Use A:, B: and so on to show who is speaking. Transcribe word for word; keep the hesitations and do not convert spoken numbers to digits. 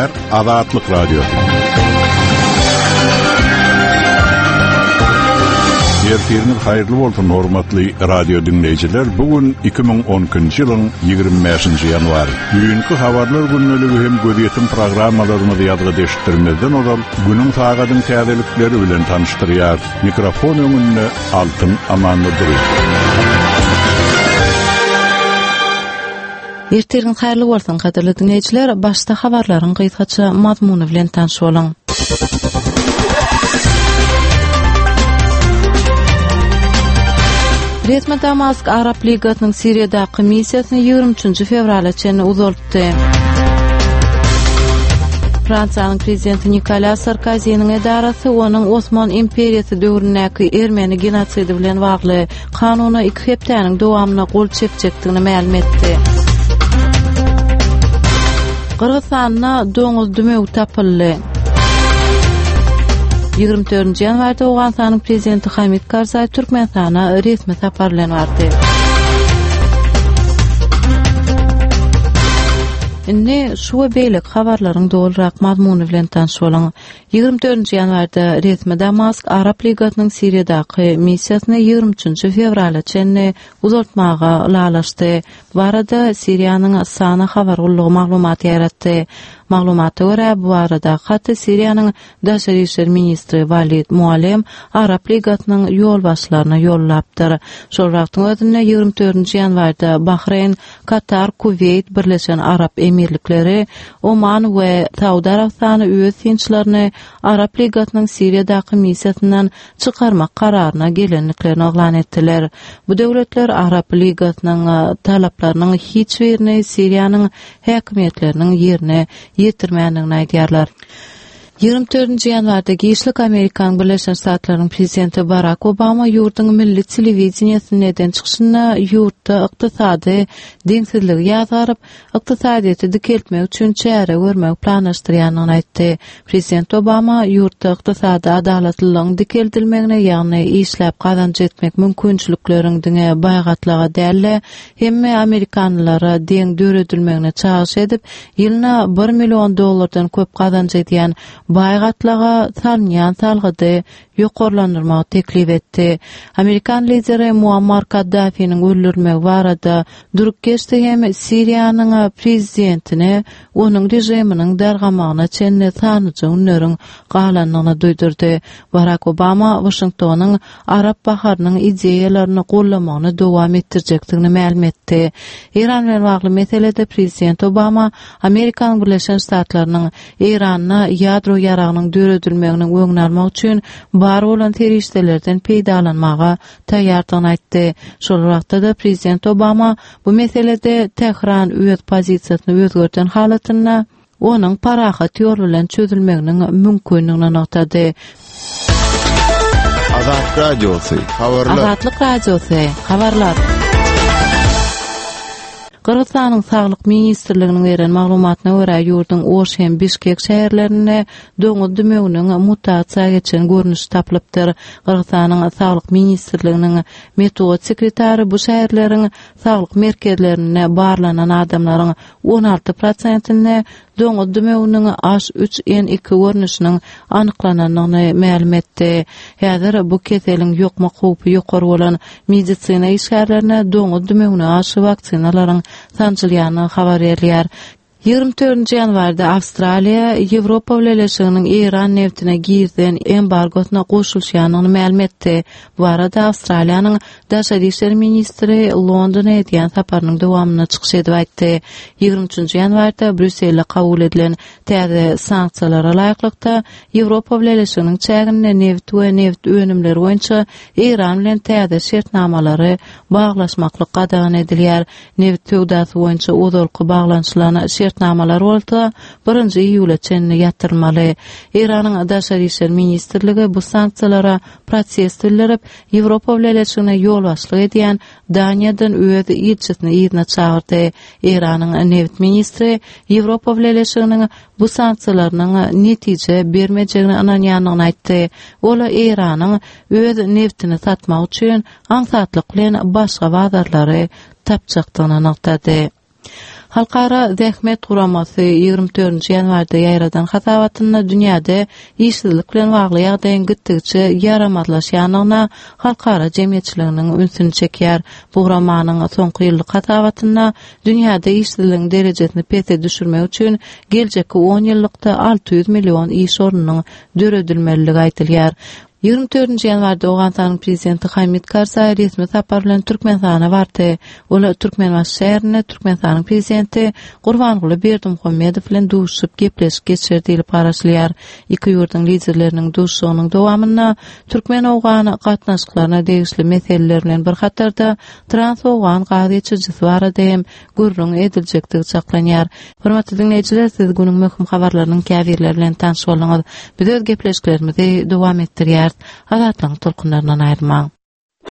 A: Däher Azatlyk Radiosu. Ertiriniz hayırlı bolsun hormatly radio dinleyijiler. Bugün iki bin on üçinji ýylyň ýygrimi beşinji ýanwary. Bugünkü habarlar günneligi hem gözetim programmalaryny ýadga deşdirmezden olar. Günüň sagatyň täzelikleri bilen tanıştyrýar. Mikrofon öňünde Altyn Amanlydyr.
B: Ertiriniz hayırlı bolsun gaderli dinleyijiler. Başda habarlaryň gysgaça mazmuny bilen tanış bolan. Resmi Damask Arap Ligasynyň Siriýadaky missiýasyny ýygrimi üçinji fevrala çenli uzaltdy. Fransiýanyň prezidenti Nicolas Sarkozynyň edarasy onuň Osman imperiýasy döwründäki Ermeni genosidi bilen bagly kanuny iki hepdäniň dowamyna gol çepjekdigini ma'lum etdi. Kırgızstanda doňuz dümew tapyldy. ýygrimi dördünji ýanwarda Owganstanyň prezidenti Hamid Karzai Türkmenistana resmi sapar bilen bardy. Indi şu beýlik habarlaryň dolrak mazmuny bilen tanış bolan. ýygrimi dördünji ýanwarda resmi Damask Arap Ligasynyň Siriýadaky missiýasyny ýygrimi üçinji fevrala çenli uzaltmaga lalaşdy. Bu arada Siriýanyň sana habar gullugy maglumaty ýaratdy. Maglumata görä bu arada haty Siriýanyň Daşary işler ministri Walid Muallem Arap Ligasynyň ýol başlaryna ýollapdyr. Şol wagtyň özünde ýygrimi dördünji ýanwarda Bahreyn, Katar, Kuveyt, Birleşen Arap Emirlikleri, Oman we Saudy Arabistany öz tinçlerini Arap Ligasynyň Siriýadaky missiýasyndan çykarmak kararyna gelenliklerini oglan etdiler. Bu döwletler Arap Ligasynyň talaplarynyň hiç birini Siriýanyň häkimetleriniň ýerine ýetirmändigini aýdýarlar. ýygrimi dördünji ýanwarda Giýişlik Amerikan Birleşen Ştatlarynyň prezidenti Barack Obama ýurtyň milli telewizioniýasyny neden çykyşyna ýurtda ykdysady deňsizligi ýazaryp, ykdysadyýety dikeltmek üçin çäre görmek planlaşdyrýanyny aýtdy. Prezident Obama ýurtda ykdysady adalatlylygyň dikeldilmegine, ýagny işläp gazanç etmek mümkinçilikleriňe baýgatlaga dälle hemme Amerikanlylara deň döredilmegine çağrış edip, ýylyna bir million dollardan köp gazanç edýän baýgatlaga salnýan salgydy ýokarlandyrmagy teklip etdi. Amerikan lideri Muammar Kaddafi'nin öldürülmegi barada durup geçdi hem Siriýanyň prezidentini onuň rejiminiň dargamagyna çenli sanyjy ünleriň galanlygyny duýdurdy. Barack Obama Washingtonyň Arap baharynyň ideýalaryny gollamagyny dowam etdirjekdigini ma'lum etdi. Iran bilen bagly meselede prezident Obama Amerikan Birleşen Ştatlarynyň Iranyna ýadro ýaragynyň döredilmeginiň öňüni almak üçin bar bolan terişdelerden peýdalanmaga taýýardygyny aýtdy. Şol wagtda da prezident Obama bu meselede Tehran öz pozisiýasyny özgerten halatyna onuň parahat ýol bilen çözülmeginiň mümkinligini noktada.
A: Azatlyk Radiosu habarlar.
B: Azatlyk Radiosu habarlar. Kırgızstanyň Saglyk Ministrliginiň beren maglumatyna görä ýurduň Oş hem Bişkek şäherlerinde doňuz dümeginiň mutasiýa geçen görnüş tapylypdyr. Kırgızstanyň Saglyk Ministrliginiň metod sekretary bu şäherleriň saglyk merkezlerine barlanan adamlaryň on alty prosentyny doňuz dümeginiň H üç N iki görnüşiniň anyklananyny ma'lum etdi. Häzir bu keseliň ýokma howpy ýokary bolan medisina işgärlerine doňuz dümegine aşy vaksinalaryň sanjylýany habar berýär. ýygrimi dördünji ýanwarda Awstraliýa Ýewropa Birleşiginiň Iran neftine gizlen embargosyna goşulýanyny ma'lum etdi. Bu arada Awstraliýanyň Daşary işler ministri Londona edýän saparynyň dowamyna çykyş edip aýtdy. ýygrimi üçinji ýanwarda Brüsselde kabul edilen täze sanksiýalara laýyklykda Ýewropa Birleşiginiň çägine neft we neft önümleri boýunça Iran bilen täze şertnamalary baglaşmaklyk gadagan edilýär. Neft töwdasy boýunça uzalky baglanşylaryna şertnamalar bolsa birinji iýule çenli ýatyrmaly. Iranyň Daşary işler ministrligi bu sanksiýalara protest bildirip Ýewropa Birleşigine ýol başlyk edýän Daniýadan öz ýetjisini ýygyna çağırdy. Iranyň neft ministri Ýewropa Birleşiginiň bu sanksiýalarynyň netije bermejegini ananýanyny aýtdy. Ola Iranyň öz neftini satmak üçin ansatlyk bilen başga bazarlary tapjakdygyny noktady. Halkara zähmet guramasy ýygrimi dördünji ýanwarda ýaýradan hatawatyna dünýäde işsizlik bilen bagly ýagdaýyň gittikçe ýaramadlaşýanyna halkara jemgyýetçiliginiň ünsüni çekýär. Bu guramanyň soňky ýyllyk hatawatyna dünýäde işsizligiň derejesini pete düşürmek üçin geljeki on ýyllykda alty ýüz million iş ornunyň döredilmeligi aýtylýar. ýygrimi dördünji ýanwarda Owganistanyň prezidenti Hamid Karzai resmi tapar bilen Türkmenistana bardy. Ola Türkmenbaş şäherine Türkmenistanyň prezidenti Gurbanguly Berdimuhammedow bilen duşup gepleşip geçirdi diýip garaşlýar. Iki ýurduň liderleriniň duşugynyň dowamyna Türkmen owgany gatnaşyklaryna degişli meseleler bilen bir hatarda trans-owgan gazy çyjysy barada gurrun ediljekdigi çaklanýar. Hormatly dinleýijiler, siz günüň möhüm habarlarynyň käbirleri bilen tanış bolňyz. Biz öz gepleşiklerimizi dowam etdirýär. Azatlyň tolkunlaryndan aýrmaň.